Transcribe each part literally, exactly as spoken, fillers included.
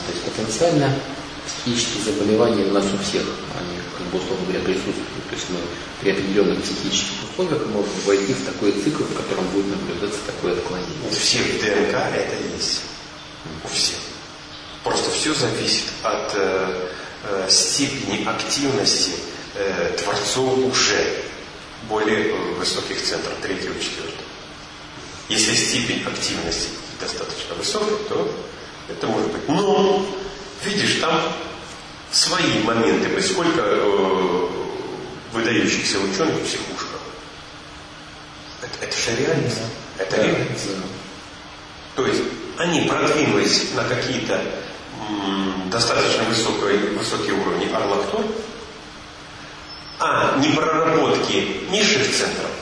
то есть потенциально психические заболевания у нас у всех, они, как бы, условно говоря, присутствуют. То есть мы при определенных психических условиях можем войти в такой цикл, в котором будет наблюдаться такое отклонение. У всех в ДНК это есть. У всех. Просто все зависит от э, э, степени активности э, творцов уже более э, высоких центров, третьего, четвертого. Если степень активности достаточно высокая, то это может быть. Но, видишь, там свои моменты. Быть сколько э, выдающихся ученых в психушках. Это, это же реальность. Да. Это да. реальность. Да. То есть они продвинулись на какие-то м, достаточно высокие, высокие уровни арлактор, а непроработки низших центров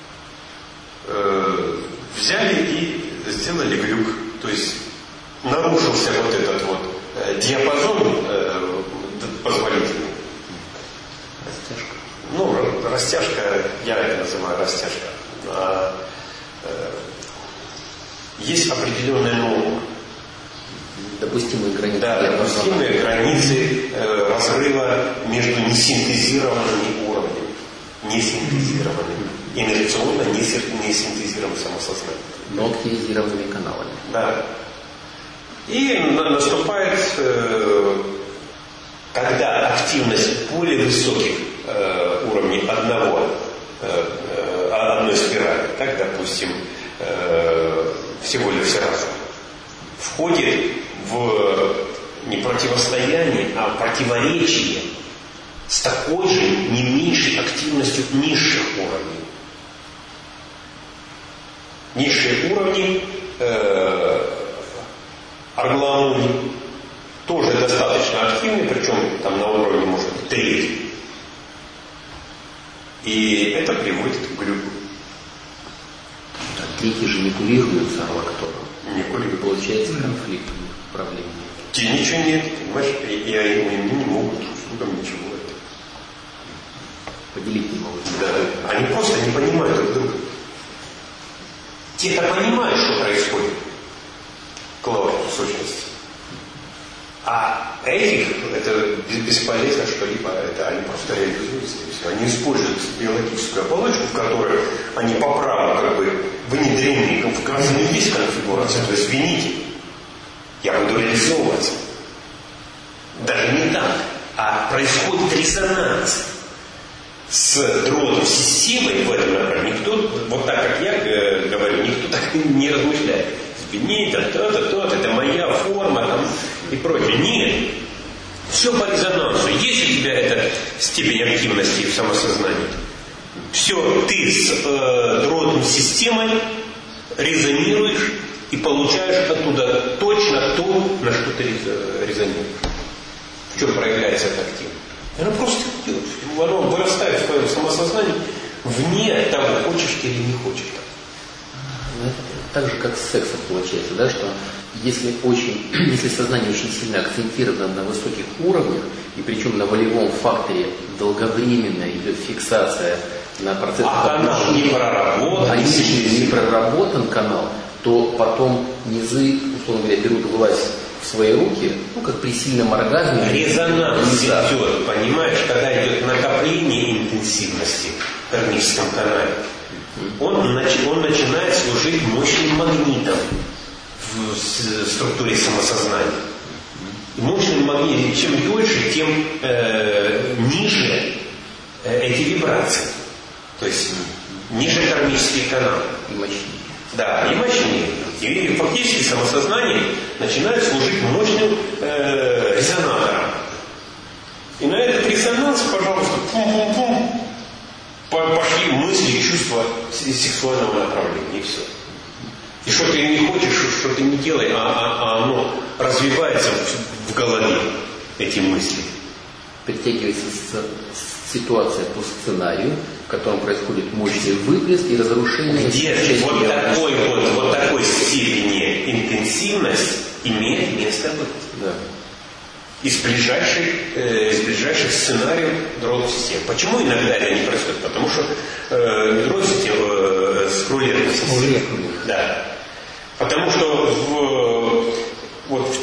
э, взяли и сделали глюк. То есть нарушился вот этот вот э, диапазон э, позволительный. Растяжка. Ну, растяжка, я это называю растяжка. А, э, есть определенная норма. Допустимые границы. Да, допустимые границы э, разрыва между несинтезированными уровнями. Несинтезированными. Инерционно несинтезированным самосознанием. Но активизированными каналами. Да. И наступает, э, когда активность более высоких э, уровней одного, э, одной спирали, так, допустим, э, всего лишь разум, входит в не противостояние, а в противоречие с такой же, не меньшей активностью низших уровней. Низшие уровни э, оргламуни тоже достаточно активны, причем там на уровне может быть треть. И это приводит к глюку. Третий же не курируется арлактором. Не курируется. Получается конфликт управления. Тебе ничего нет, понимаешь? И они не могут друг с другом ничего. Поделить не могут. Да. Они просто не понимают друг друга. Те-то понимают, что происходит. Клауд в сущности. А этих, это бесполезно что-либо, это они просто реализуются. Они используют биологическую оболочку, в которой они по праву как бы внедрены. В каждом есть конфигурация. То есть вините. Я буду реализовываться. Даже не так. А происходит резонанс с дротом системой в этом направлении. Никто, вот так как я э, говорю, никто так не размышляет. Вините, то-то, то-то, это моя форма там, и прочее. Нет. Все по резонансу. Есть у тебя эта степень активности в самосознании. Все, ты с э, дротом системой резонируешь и получаешь оттуда точно то, на что ты резонируешь. В чем проявляется эта активность? Она просто идет. Оно вырастает в твоем самосознании вне того, хочешь ты или не хочешь. Так же, как с сексом получается, да, что если, очень, если сознание очень сильно акцентировано на высоких уровнях, и причем на волевом факторе долговременная идет фиксация на процесс, а канал не проработан, а если не проработан канал, то потом низы, условно говоря, берут власть в свои руки, ну, как при сильном оргазме. Резонанс идет, понимаешь, когда идет накопление интенсивности в кармическом канале. Он, он начинает служить мощным магнитом в структуре самосознания. И мощным магнитом, чем дольше, тем э, ниже э, эти вибрации. То есть ниже кармические каналы. И мощнее. Да, и мощнее. И фактически самосознание начинает служить мощным э, резонатором. И на этот резонанс, пожалуйста, пум-пум-пум, пошли мысли и чувства сексуального направления, и все. И что ты не хочешь, что ты не делай, а, а, а оно развивается в, в голове, эти мысли. Притягивается ситуация по сценарию, в котором происходит мощный выплеск и разрушение. Где вот такой, вот, вот такой степени интенсивность имеет место быть. Да. Из ближайших, э, из ближайших сценариев дротовых систем. Почему иногда это не происходит? Потому что э, дротовые системы э, скрулируют. Да. Потому что в, вот в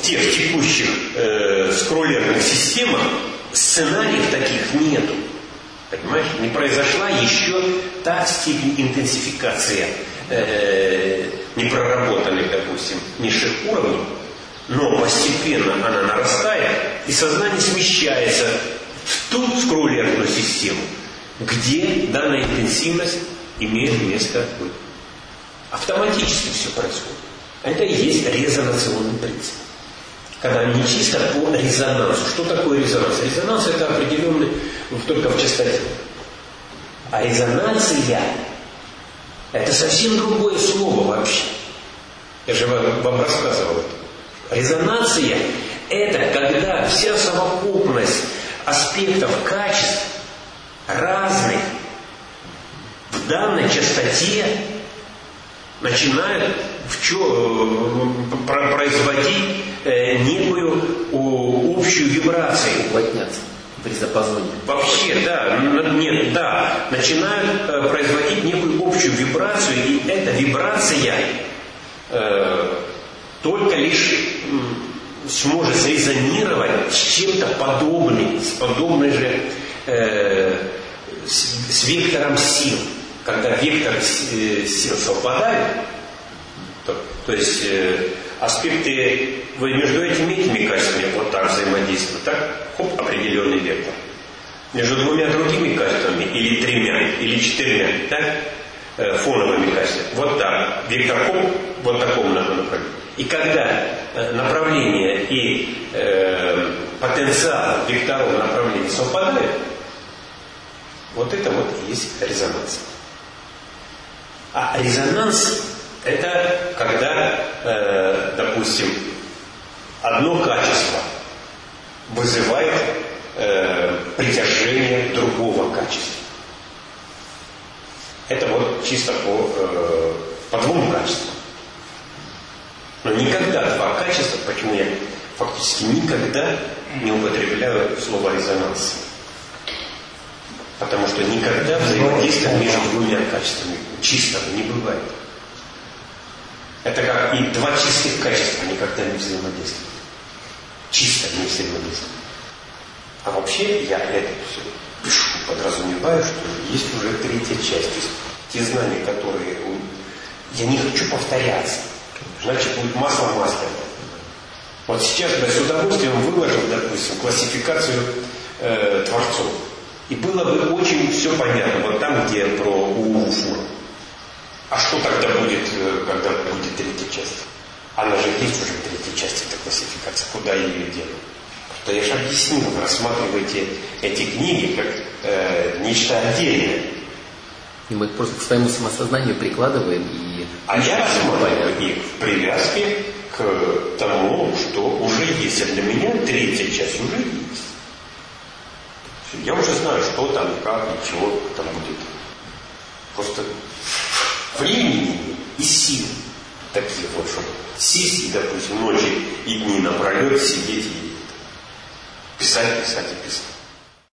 тех текущих э, скроллерных системах сценариев таких нету. Понимаешь? Не произошла еще та степень интенсификации э, непроработанных, допустим, низших уровней, но постепенно она нарастает, и сознание смещается в ту скроллерную систему, где данная интенсивность имеет место быть. Автоматически все происходит. Это и есть резонационный принцип. Когда не чисто по резонансу. Что такое резонанс? Резонанс это определенный только в частоте. А резонансия это совсем другое слово вообще. Я же вам, вам рассказывал это. Резонансия это когда вся совокупность аспектов качеств разных в данной частоте начинают в чё, производить э, некую о, общую вибрацию. Уплотняться в диапазоне. Вообще, да, нет, да, начинают э, производить некую общую вибрацию, и эта вибрация э, только лишь э, сможет срезонировать с чем-то подобным, с подобной же э, с, с вектором сил. Когда вектор сил совпадает, то, то есть э, аспекты вы между этими этими качествами вот так взаимодействуют, так, хоп, определенный вектор. Между двумя другими качествами, или тремя, или четырьмя, так, э, фоновыми качествами, вот так, вектор хоп, вот такому направлению. И когда э, направление и э, потенциал векторов направления совпадают, вот это вот и есть резонанс. А резонанс это когда, э, допустим, одно качество вызывает э, притяжение другого качества. Это вот чисто по, э, по двум качествам. Но никогда два качества, почему я фактически никогда не употребляю слово резонанс. Потому что никогда взаимодействия между двумя качествами чистого не бывает. Это как и два чистых качества никогда не взаимодействуют. Чисто не взаимодействуют. А вообще я это все пишу, подразумеваю, что есть уже третья часть. То есть те знания, которые... Я не хочу повторяться. Значит, будет масло масляное. Вот сейчас я с удовольствием выложил, допустим, классификацию э, творцов. И было бы очень все понятно, вот там, где про Уфура. А что тогда будет, когда будет третья часть? Она же есть уже в третьей части, эта классификация. Куда я ее делаю? Что я же объяснил, вы рассматриваете эти книги как э, нечто отдельное. И мы просто к своему самосознанию прикладываем и... А я рассматриваю их в привязке к тому, что уже есть. А для меня третья часть уже есть. Я уже знаю, что там, как и чего там будет. Просто времени и сил таких вот, чтобы сесть и, допустим, ночи и дни напролет сидеть и писать, писать и писать.